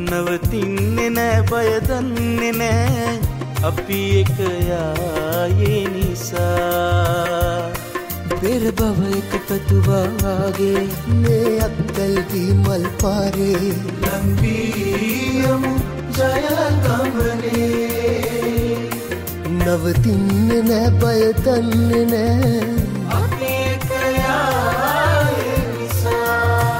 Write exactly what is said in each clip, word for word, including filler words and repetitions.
නවතින්නේ නෑ බය දන්නේ නෑ අපි එක යායේ නිසා පෙර භවයක පැතුවාගේ මේ අත්වැල්ගී මල් පාරේ ලංවීයමු ජයගමනේ නවතින්නේ නෑ බය දන්නේ නෑ අපි එක යායේ නිසා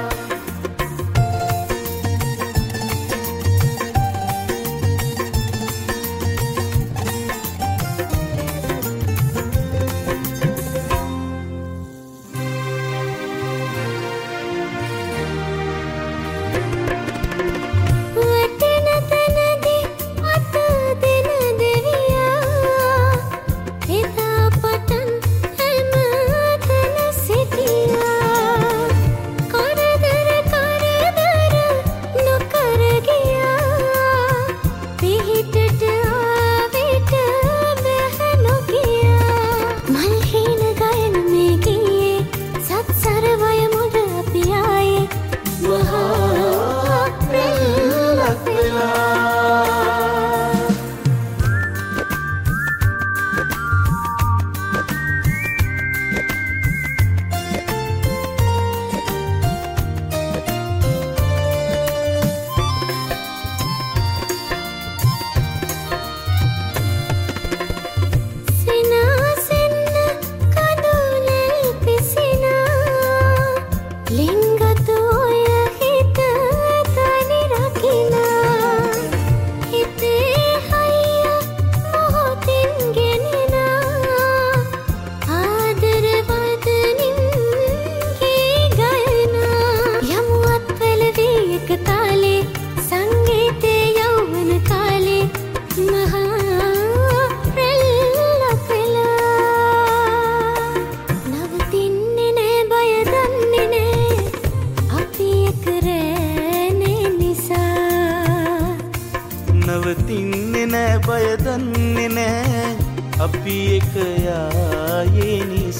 නවතින්නේ නෑ බය දන්නේ නෑ අපි එක යායේ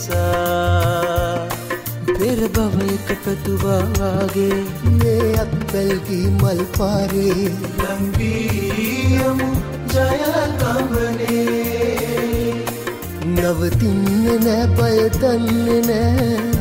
නිසා පෙර භවයක පැතුවාගේ මේ අත්වැල්ගී මල් පාරේ ලංවීයමු ජයගමනේ නවතින්නේ නෑ බය දන්නේ නෑ